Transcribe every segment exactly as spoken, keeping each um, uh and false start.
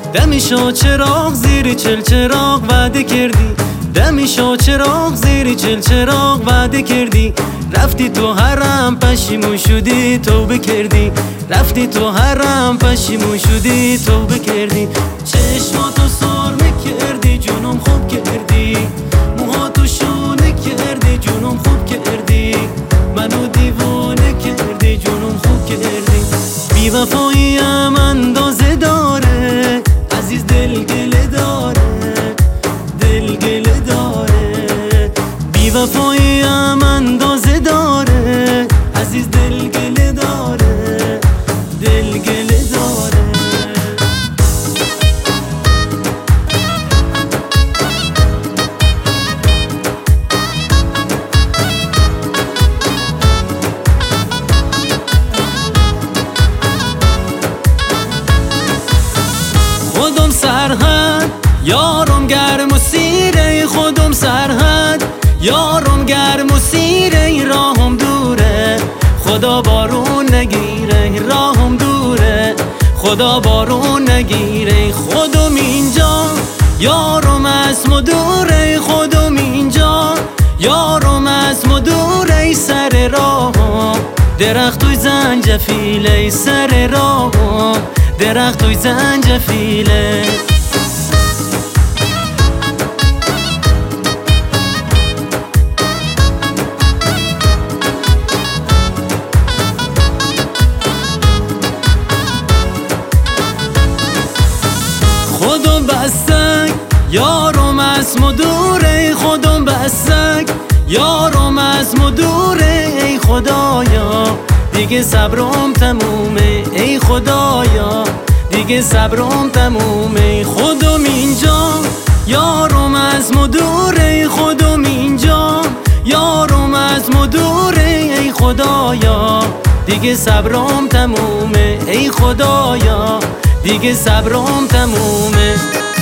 دمی شو چراغ زیر چل چراغ وعده کردی، دمی شو چراغ زیر چل چراغ وعده کردی. رفتی تو حرم پشیمون شدی توبه کردی، رفتی تو حرم پشیمون شدی توبه کردی. چشماتو سرمه کردی جونم خوب کردی، موهاتو شونه کردی جونم خوب کردی. منو دیوانه کردی جونم خوب کردی. بی وفاییم اندازه داره عزیز، دل گله داره، دل گله داره. بی وفاییم اندازه داره عزیز، دل گله داره، دل گله داره. خودم سرحد یارم گرم و سیره، خودم سرحد یارم گرم و سیره. راهم دوره خدا بارون نگیره، راهم دوره خدا بارون نگیره. خودم اینجا یارم از مدوره، خودم اینجا یارم از مدوره. سر راهم درختوی زنجفیله، سر راهم درختوی زنجفیله. خودم بستک یارم از مدوره، خودم بستک یارم از مدوره. ای خدایا دیگه صبرم تمومه، ای خدایا دیگه صبرم تمومه. خودم اینجا یارم از مدوره، خودم اینجا یارم از مدوره. ای خدایا دیگه صبرم تمومه، ای خدایا دیگه صبرم تمومه.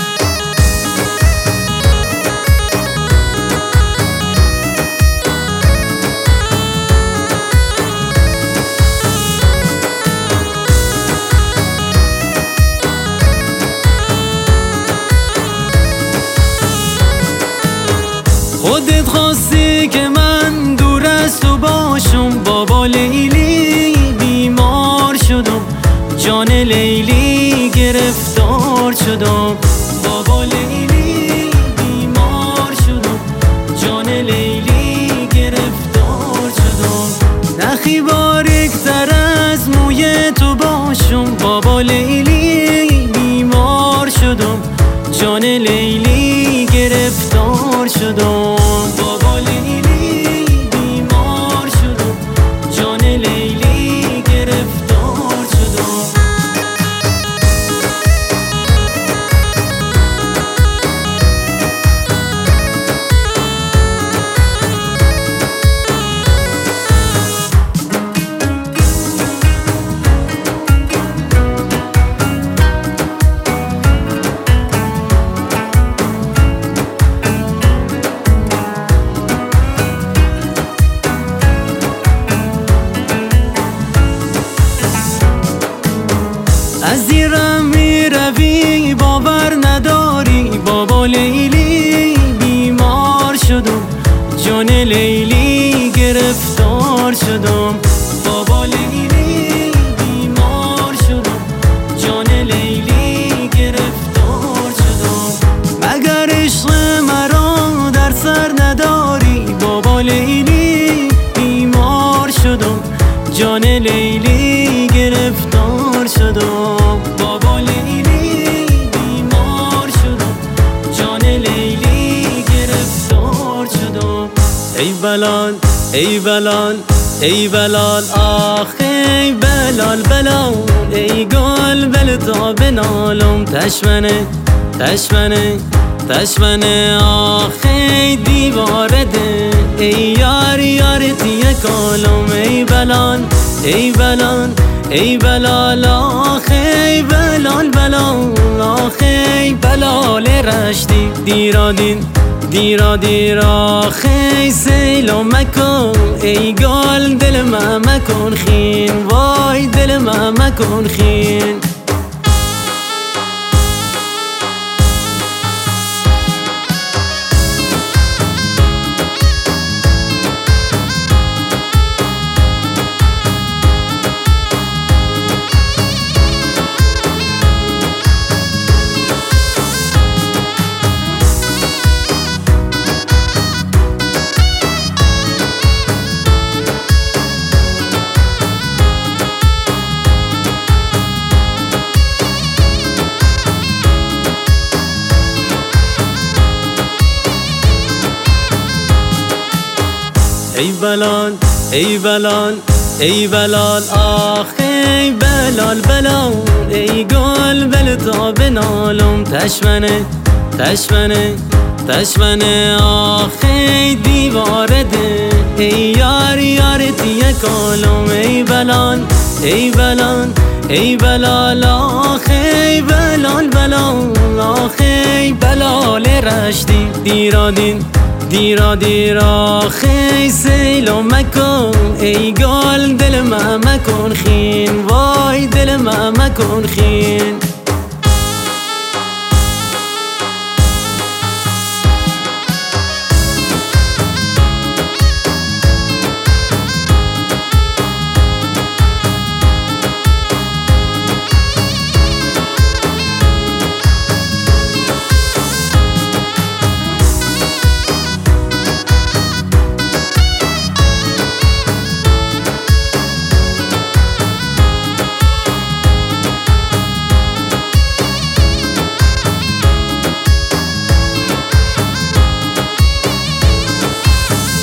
خودت خواستی که من دور از تو باشم، بابا لیلی بیمار شدم، جان لیلی گرفتار شدم. بابا لیلی بیمار شدم، جان لیلی گرفتار شدم. نخی باریک‌تر از موی تو باشم، بابا لیلی بیمار شدم، جان لیلی گرفتار شدم. بابا لیلی بیمار شدم، جان لیلی گرفتار شدم. از زیرم می روی باور نداری، بابا لیلی بیمار شدم، جان لیلی گرفتار شدم. بابا لیلی بیمار شدم، جان لیلی گرفتار شدم. مگر عشق مرا در سر نداری، بابا لیلی بیمار شدم، جان لیلی گرفتار شدم. بابا لیلی بیمار شدم، جان لیلی گرفتار شدم. ای بلال ای بلال ای بلال آخ ای بلال بلال. ای گل بل تا بنالم تشمنه تشمنه تشمنه. آخ ای دیواره ده ای یار یار تیه کالم. ای بلال ای بلال ای بلال آخ ای بلال بلال. آخ ای بلال رشتی دیرا دین دیرا دیرا. خی سیلو مکن ای گل دل ما مکن خین، وای دل ما مکن خین. ای بلال ای بلال ای بلال آخ ای بلال بلال ای گل بل تا بنالم تشمنه تشمنه تشمنه آخ ای دیواره ده ای یار یار تیه کالم ای بلال ای بلال ای بلال آخ ای بلال بلال آخ ای بلال رشتی دیرا دین دیرا دیرا خی سیلو مکن ای گل دل ما مکن خین وای دل ما مکن خین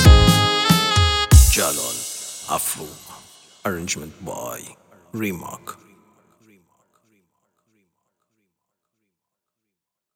Jalal Afro. Arrangement by Remark.